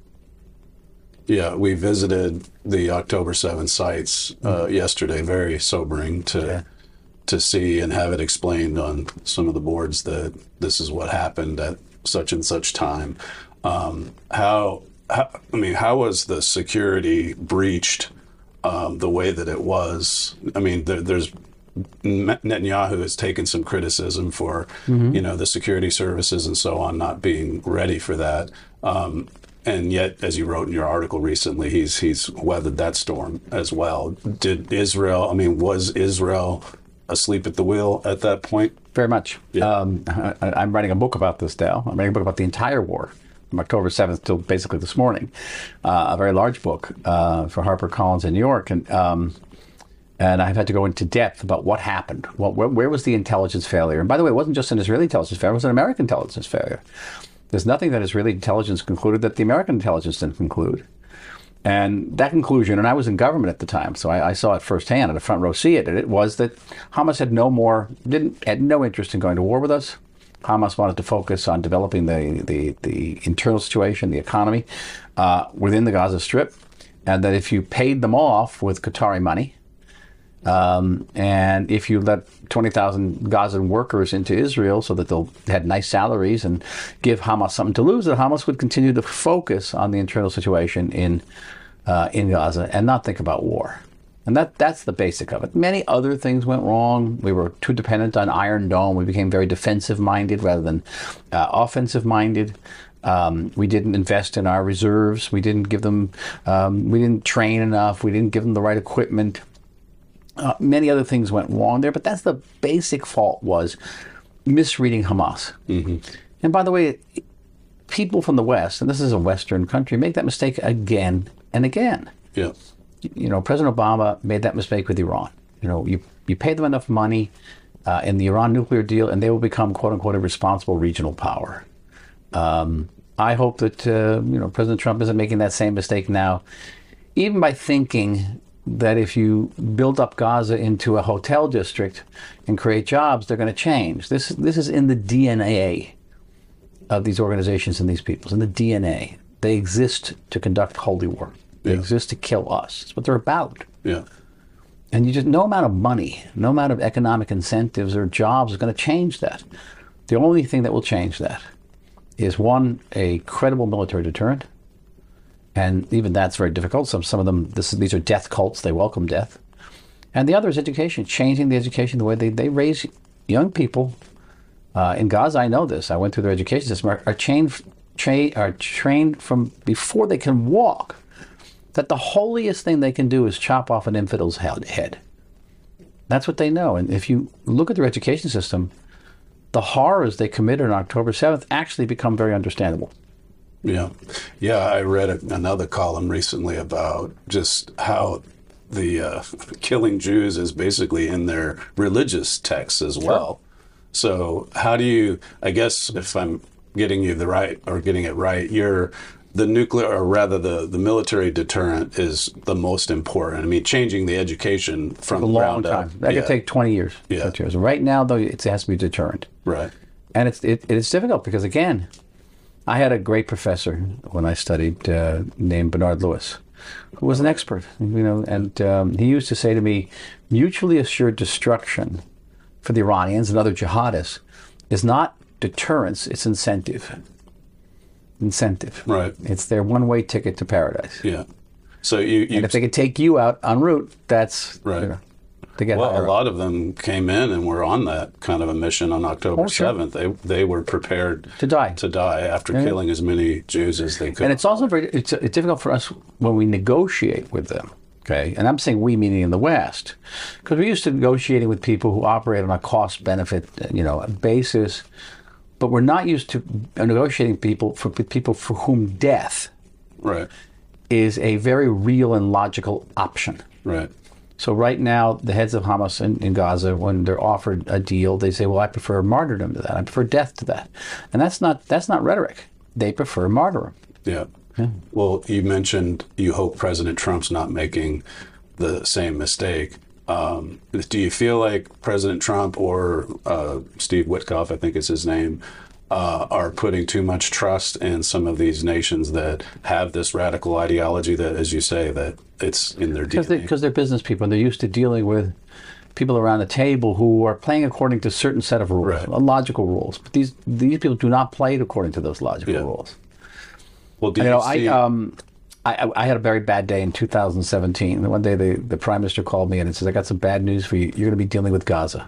Yeah, we visited the October seventh sites uh, yesterday. Very sobering to Yeah. to see and have it explained on some of the boards that this is what happened at such and such time. Um, how, how, I mean, how was the security breached um, the way that it was? I mean, there, there's Netanyahu has taken some criticism for, Mhm. you know, the security services and so on not being ready for that. Um, and yet, as you wrote in your article recently, he's he's weathered that storm as well. Did Israel? I mean, was Israel asleep at the wheel at that point? Very much. Um, I, I'm writing a book about this now. I'm writing a book about the entire war, from October seventh till basically this morning. Uh, a very large book uh, for HarperCollins in New York, and um, and I've had to go into depth about what happened. What, where, where was the intelligence failure? And by the way, it wasn't just an Israeli intelligence failure; it was an American intelligence failure. There's nothing that Israeli intelligence concluded that the American intelligence didn't conclude. And that conclusion, and I was in government at the time, so I, I saw it firsthand, at a front row seat it, it was that Hamas had no more, didn't, had no interest in going to war with us. Hamas wanted to focus on developing the, the, the internal situation, the economy uh, within the Gaza Strip, and that if you paid them off with Qatari money, um, and if you let twenty thousand Gazan workers into Israel so that they'll they had nice salaries and give Hamas something to lose, that Hamas would continue to focus on the internal situation in uh, in Gaza and not think about war. And that that's the basic of it. Many other things went wrong. We were too dependent on Iron Dome. We became very defensive-minded rather than uh, offensive-minded. Um, we didn't invest in our reserves. We didn't give them. Um, we didn't train enough. We didn't give them the right equipment. Uh, many other things went wrong there, but that's the basic fault, was misreading Hamas. Mm-hmm. And by the way, people from the West, and this is a Western country, make that mistake again and again. Yeah. You know, President Obama made that mistake with Iran. You know, you, you pay them enough money uh, in the Iran nuclear deal, and they will become, quote unquote, a responsible regional power. Um, I hope that, uh, you know, President Trump isn't making that same mistake now, even by thinking that if you build up Gaza into a hotel district and create jobs, they're going to change. This, this is in the D N A of these organizations and these peoples, in the D N A. They exist to conduct holy war. They Yeah. exist to kill us. That's what they're about. Yeah. And you just, no amount of money, no amount of economic incentives or jobs is going to change that. The only thing that will change that is, one, a credible military deterrent. And even that's very difficult. Some some of them, this, these are death cults. They welcome death. And the other is education, changing the education, the way they, they raise young people. Uh, in Gaza, I know this. I went through their education system. Are, are, chained, tra- are trained from before they can walk that the holiest thing they can do is chop off an infidel's head. That's what they know. And if you look at their education system, the horrors they committed on October seventh actually become very understandable. Yeah. Yeah, I read a, another column recently about just how the uh, killing Jews is basically in their religious texts as well. So how do you, I guess if I'm getting you the right, or getting it right, you're, the nuclear, or rather the, the military deterrent is the most important. I mean, changing the education from a the long ground time. up. That yeah. could take twenty years. Yeah. twenty years. Right now, though, it has to be deterrent. Right. And it's it, it's difficult because, again, I had a great professor when I studied uh, named Bernard Lewis, who was an expert, you know, and um, he used to say to me, mutually assured destruction for the Iranians and other jihadists is not deterrence, it's incentive. Incentive. Right. It's their one-way ticket to paradise. Yeah. So you, you and if they could take you out en route, that's right. You know, to get well, higher a lot of them came in and were on that kind of a mission on October Oh, sure. seventh. They they were prepared to die to die after Yeah. killing as many Jews as they could. And it's also very it's, it's difficult for us when we negotiate with them. Okay, and I'm saying we, meaning in the West, because we're used to negotiating with people who operate on a cost-benefit, you know, basis, but we're not used to negotiating people for with people for whom death, right, is a very real and logical option. Right. So right now, the heads of Hamas in, in Gaza, when they're offered a deal, they say, "Well, I prefer martyrdom to that. I prefer death to that," and that's not that's not rhetoric. They prefer martyrdom. Yeah. Well, you mentioned you hope President Trump's not making the same mistake. Um, do you feel like President Trump or uh, Steve Witkoff, I think is his name, uh, are putting too much trust in some of these nations that have this radical ideology that, as you say, that it's in their D N A? Because they, they're business people and they're used to dealing with people around the table who are playing according to a certain set of rules, right. logical rules. But these these people do not play according to those logical yeah. rules. Well, do you, you know, see... I um, I, I had a very bad day in two thousand seventeen. One day, the the prime minister called me and says, "I got some bad news for you. You're going to be dealing with Gaza."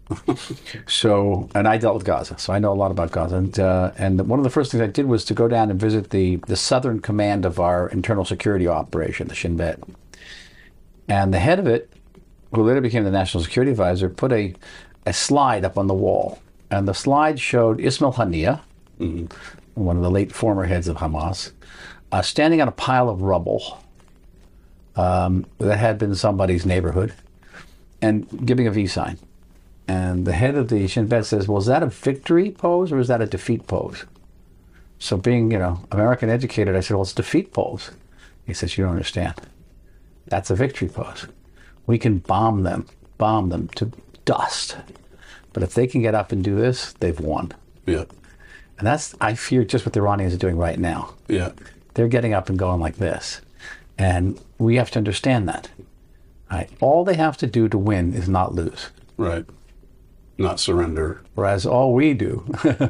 So, and I dealt with Gaza, so I know a lot about Gaza. And uh, and one of the first things I did was to go down and visit the the southern command of our internal security operation, the Shin Bet. And the head of it, who later became the national security advisor, put a, a slide up on the wall. And the slide showed Ismail Haniyeh, mm-hmm. one of the late former heads of Hamas, uh, standing on a pile of rubble um, that had been somebody's neighborhood and giving a V sign. And the head of the Shin Bet says, well, is that a victory pose or is that a defeat pose? So being, you know, American educated, I said, well, it's defeat pose. He says, you don't understand. That's a victory pose. We can bomb them, bomb them to dust. But if they can get up and do this, they've won. Yeah. And that's, I fear, just what the Iranians are doing right now. Yeah. They're getting up and going like this. And we have to understand that. Right? All they have to do to win is not lose. Right. Not surrender. Whereas all we do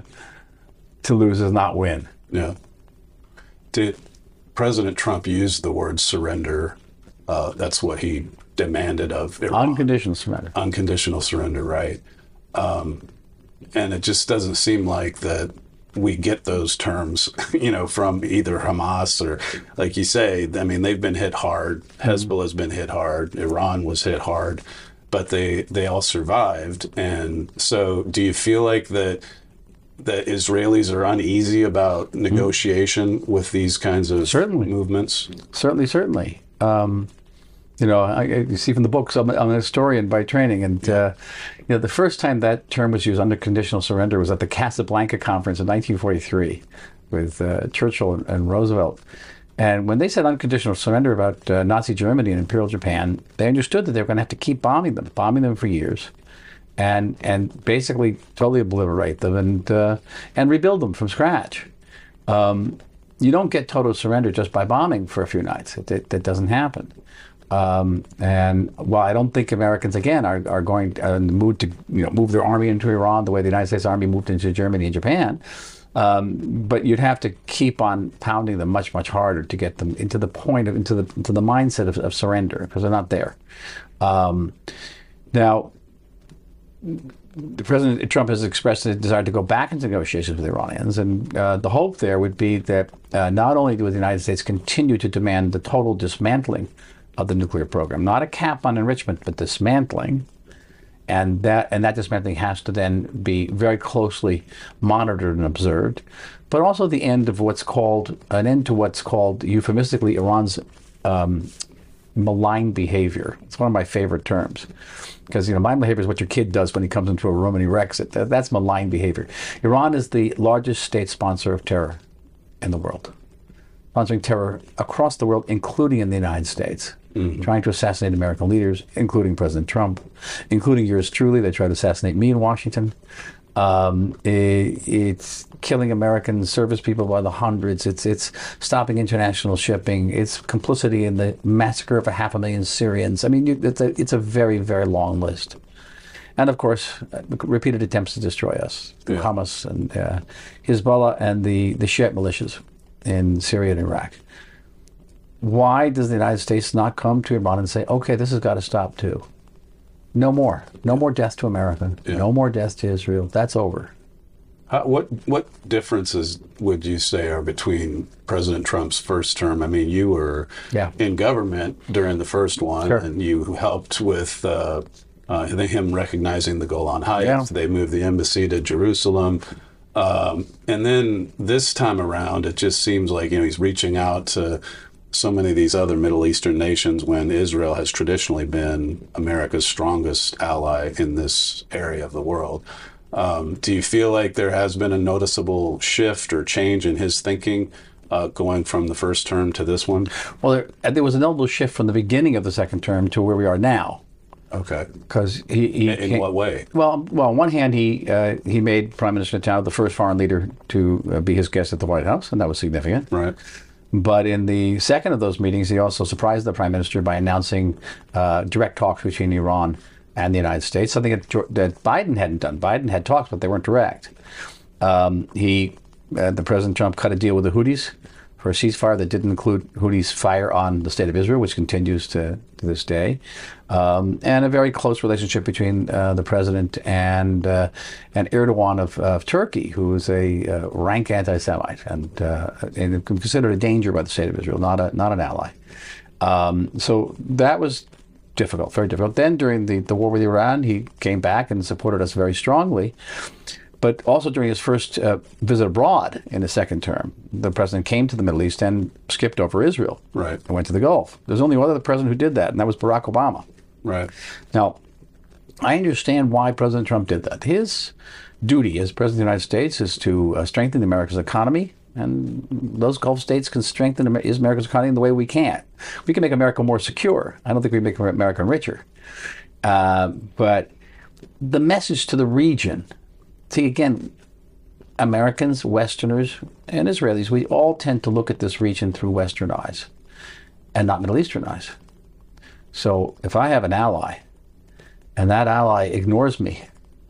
to lose is not win. Yeah. Did President Trump use the word surrender? Uh, that's what he demanded of Iran. Unconditional surrender. Unconditional surrender, right. Um, and it just doesn't seem like that we get those terms, you know, from either Hamas or, like you say, I mean, they've been hit hard. Hezbollah's been hit hard. Iran was hit hard. But they, they all survived. And so do you feel like that that Israelis are uneasy about negotiation mm. with these kinds of certainly. movements? Certainly, certainly. Um, you know, I, you see from the books, I'm, I'm a historian by training, and uh, you know, the first time that term was used, unconditional surrender, was at the Casablanca Conference in nineteen forty-three with uh, Churchill and, and Roosevelt. And when they said unconditional surrender about uh, Nazi Germany and Imperial Japan, they understood that they were going to have to keep bombing them, bombing them for years, and and basically totally obliterate them and uh, and rebuild them from scratch. Um, you don't get total surrender just by bombing for a few nights. It, it, that doesn't happen. Um, and while I don't think Americans again are are going to, uh, in the mood to you know move their army into Iran the way the United States Army moved into Germany and Japan. Um, but you'd have to keep on pounding them much, much harder to get them into the point of, into the, into the mindset of, of surrender, because they're not there. Um, now, the President Trump has expressed a desire to go back into negotiations with the Iranians, and uh, the hope there would be that uh, not only would the United States continue to demand the total dismantling of the nuclear program, not a cap on enrichment, but dismantling. And that and that dismantling has to then be very closely monitored and observed, but also the end of what's called an end to what's called euphemistically Iran's um, malign behavior. It's one of my favorite terms, because you know malign behavior is what your kid does when he comes into a room and he wrecks it. That's malign behavior. Iran is the largest state sponsor of terror in the world, sponsoring terror across the world, including in the United States. Mm-hmm. Trying to assassinate American leaders, including President Trump, including yours truly. They tried to assassinate me in Washington. Um, it, it's killing American service people by the hundreds. It's it's stopping international shipping. It's complicity in the massacre of a half a million Syrians. I mean, you, it's, a, it's a very, very long list. And of course, repeated attempts to destroy us. Yeah. Hamas and uh, Hezbollah and the, the Shiite militias in Syria and Iraq. Why does the United States not come to Iran and say, okay, this has got to stop too? No more. No more death to America. Yeah. No more death to Israel. That's over. How, what what differences would you say are between President Trump's first term? I mean, you were yeah. in government during the first one, sure. and you helped with uh, uh, him recognizing the Golan Heights. Yeah. They moved the embassy to Jerusalem. Um, and then this time around, it just seems like, you know, he's reaching out to so many of these other Middle Eastern nations when Israel has traditionally been America's strongest ally in this area of the world. Um, do you feel like there has been a noticeable shift or change in his thinking uh, going from the first term to this one? Well, there, there was a notable shift from the beginning of the second term to where we are now. Okay. Because he, he in, in what way? Well, well, on one hand, he uh, he made Prime Minister Netanyahu the first foreign leader to uh, be his guest at the White House, and that was significant. Right. But in the second of those meetings, he also surprised the Prime Minister by announcing uh, direct talks between Iran and the United States, something that, that Biden hadn't done. Biden had talks, but they weren't direct. Um, he, uh, the President Trump cut a deal with the Houthis for a ceasefire that didn't include Houthis' fire on the State of Israel, which continues to, to this day, um, and a very close relationship between uh, the president and uh, and Erdogan of, of Turkey, who is a uh, rank anti-Semite and, uh, and considered a danger by the State of Israel, not a not an ally. Um, so that was difficult, very difficult. Then during the, the war with Iran, he came back and supported us very strongly. But also during his first uh, visit abroad in his second term, the president came to the Middle East and skipped over Israel. Right. And went to the Gulf. There's only one other president who did that, and that was Barack Obama. Right. Now, I understand why President Trump did that. His duty as president of the United States is to uh, strengthen America's economy, and those Gulf states can strengthen America's economy in the way we can. We can make America more secure. I don't think we make America richer. Uh, but the message to the region... See, again, Americans, Westerners, and Israelis, we all tend to look at this region through Western eyes and not Middle Eastern eyes. So if I have an ally and that ally ignores me,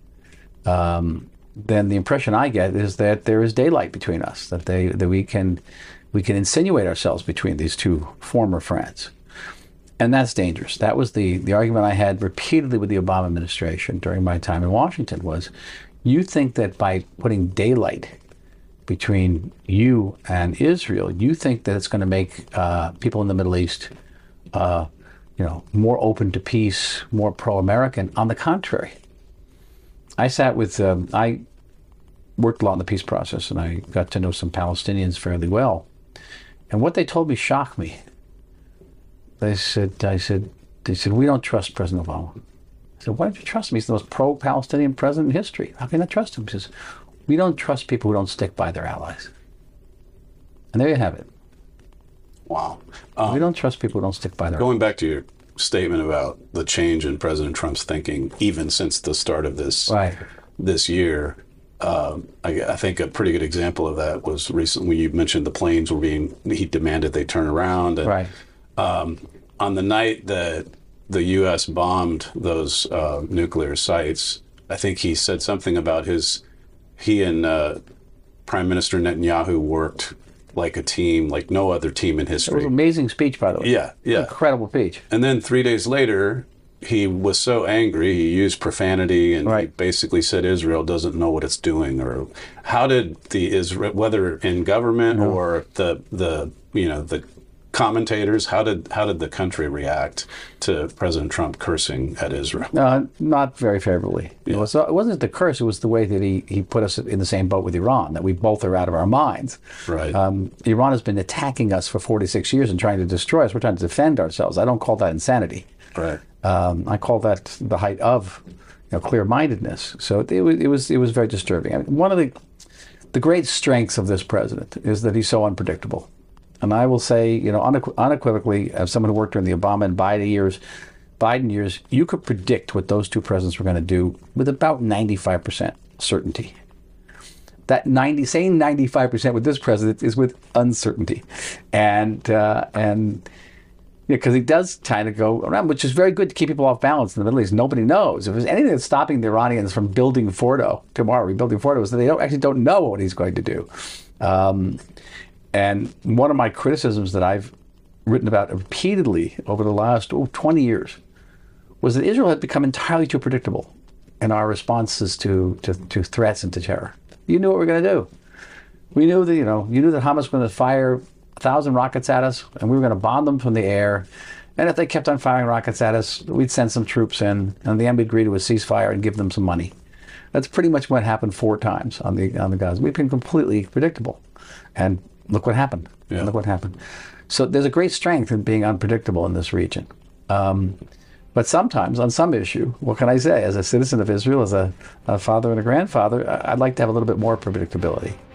um, then the impression I get is that there is daylight between us, that they that we can we can insinuate ourselves between these two former friends. And that's dangerous. That was the, the argument I had repeatedly with the Obama administration during my time in Washington was, you think that by putting daylight between you and Israel, you think that it's going to make uh, people in the Middle East, uh, you know, more open to peace, more pro-American. On the contrary, I sat with, um, I worked a lot in the peace process, and I got to know some Palestinians fairly well. And what they told me shocked me. They said, I said, they said, we don't trust President Obama. I said, why don't you trust him? He's the most pro-Palestinian president in history. How can I trust him? He says, we don't trust people who don't stick by their allies. And there you have it. Wow. Um, we don't trust people who don't stick by their Going back to your statement about the change in President Trump's thinking, even since the start of this, right. this year, um, I, I think a pretty good example of that was recently you mentioned the planes were being, he demanded they turn around. And, right. Um, on the night that the U S bombed those uh, nuclear sites, I think he said something about his, he and uh, Prime Minister Netanyahu worked like a team, like no other team in history. It was an amazing speech, by the way. Yeah, yeah. Incredible speech. And then three days later, he was so angry, he used profanity and right. he basically said Israel doesn't know what it's doing. Or how did the Israel, whether in government no. or the, the, you know, the commentators, how did how did the country react to President Trump cursing at Israel? Uh, not very favorably. Yeah. It, was, it wasn't the curse, it was the way that he, he put us in the same boat with Iran, that we both are out of our minds. Right. Um, Iran has been attacking us for forty-six years and trying to destroy us. We're trying to defend ourselves. I don't call that insanity. Right. Um, I call that the height of you know, clear-mindedness. So it, it, was, it, was, it was very disturbing. I mean, one of the, the great strengths of this president is that he's so unpredictable. And I will say, you know, unequ- unequivocally, as someone who worked during the Obama and Biden years, Biden years, you could predict what those two presidents were going to do with about ninety-five percent certainty. That ninety, saying ninety-five percent with this president is with uncertainty, and uh, and because yeah, he does kind of go around, which is very good to keep people off balance in the Middle East. Nobody knows if there's anything that's stopping the Iranians from building Fordo tomorrow, rebuilding Fordo, is that they don't actually don't know what he's going to do. Um, And one of my criticisms that I've written about repeatedly over the last oh, twenty years was that Israel had become entirely too predictable in our responses to, to, to threats and to terror. You knew what we were going to do. We knew that, you know, you knew that Hamas was going to fire a thousand rockets at us and we were going to bomb them from the air. And if they kept on firing rockets at us, we'd send some troops in and then we'd agree to a ceasefire and give them some money. That's pretty much what happened four times on the on the Gaza. We've been completely predictable. And look what happened. Yeah. Look what happened. So there's a great strength in being unpredictable in this region. Um, but sometimes on some issue, what can I say? As a citizen of Israel, as a, a father and a grandfather, I'd like to have a little bit more predictability.